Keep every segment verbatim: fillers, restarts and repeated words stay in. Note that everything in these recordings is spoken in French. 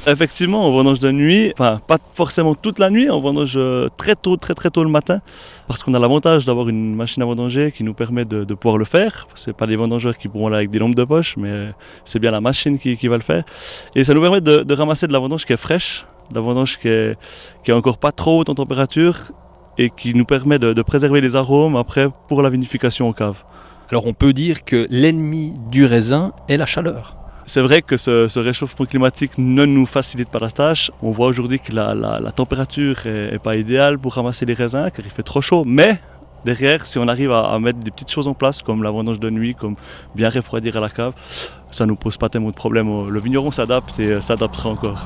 Effectivement, on vendange de nuit, enfin pas forcément toute la nuit, on vendange très tôt, très très tôt le matin, parce qu'on a l'avantage d'avoir une machine à vendanger qui nous permet de, de pouvoir le faire. Ce n'est pas les vendangeurs qui pourront aller avec des lampes de poche, mais c'est bien la machine qui, qui va le faire. Et ça nous permet de, de ramasser de la vendange qui est fraîche, de la vendange qui est, qui est encore pas trop haute en température et qui nous permet de, de préserver les arômes après pour la vinification en cave. Alors on peut dire que l'ennemi du raisin est la chaleur. C'est vrai que ce, ce réchauffement climatique ne nous facilite pas la tâche. On voit aujourd'hui que la, la, la température n'est pas idéale pour ramasser les raisins, car il fait trop chaud. Mais derrière, si on arrive à, à mettre des petites choses en place, comme la vendange de nuit, comme bien refroidir à la cave, ça ne nous pose pas tellement de problèmes. Le vigneron s'adapte et s'adaptera encore.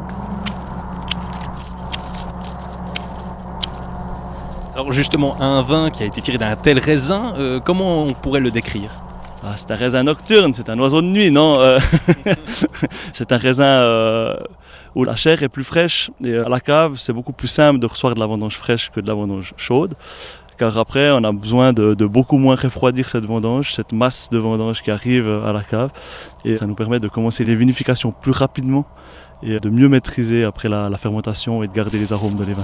Alors justement, un vin qui a été tiré d'un tel raisin, euh, comment on pourrait le décrire ? Ah, c'est un raisin nocturne, c'est un oiseau de nuit, non euh, C'est un raisin euh, où la chair est plus fraîche et à la cave, c'est beaucoup plus simple de recevoir de la vendange fraîche que de la vendange chaude. Car après, on a besoin de, de beaucoup moins refroidir cette vendange, cette masse de vendange qui arrive à la cave. Et ça nous permet de commencer les vinifications plus rapidement et de mieux maîtriser après la, la fermentation et de garder les arômes de les vins.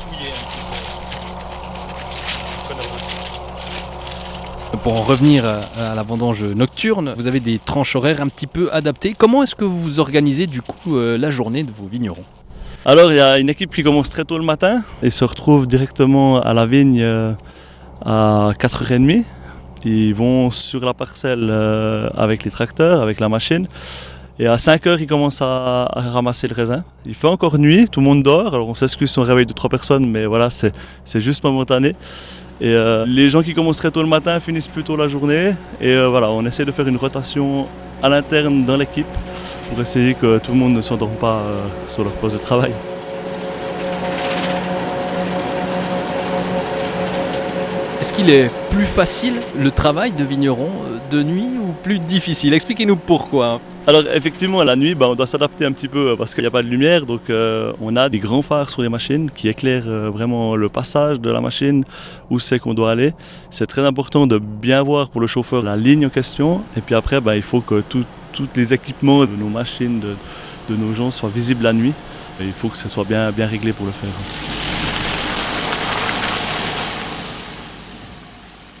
Pour en revenir à la vendange nocturne, vous avez des tranches horaires un petit peu adaptées. Comment est-ce que vous organisez du coup la journée de vos vignerons ? Alors il y a une équipe qui commence très tôt le matin et se retrouve directement à la vigne à quatre heures trente. Ils vont sur la parcelle avec les tracteurs, avec la machine. Et à cinq heures, ils commencent à, à ramasser le raisin. Il fait encore nuit, tout le monde dort. Alors on s'excuse si on réveille deux trois personnes, mais voilà, c'est, c'est juste momentané. Et euh, les gens qui commencent très tôt le matin finissent plus tôt la journée. Et euh, voilà, on essaie de faire une rotation à l'interne dans l'équipe pour essayer que tout le monde ne s'endorme pas euh, sur leur poste de travail. Est-ce qu'il est plus facile le travail de vigneron de nuit ou plus difficile ? Expliquez-nous pourquoi. Alors effectivement, la nuit, bah, on doit s'adapter un petit peu parce qu'il n'y a pas de lumière. Donc euh, on a des grands phares sur les machines qui éclairent euh, vraiment le passage de la machine, où c'est qu'on doit aller. C'est très important de bien voir pour le chauffeur la ligne en question. Et puis après, bah, il faut que tous les équipements de nos machines, de, de nos gens soient visibles la nuit. Et il faut que ce soit bien, bien réglé pour le faire.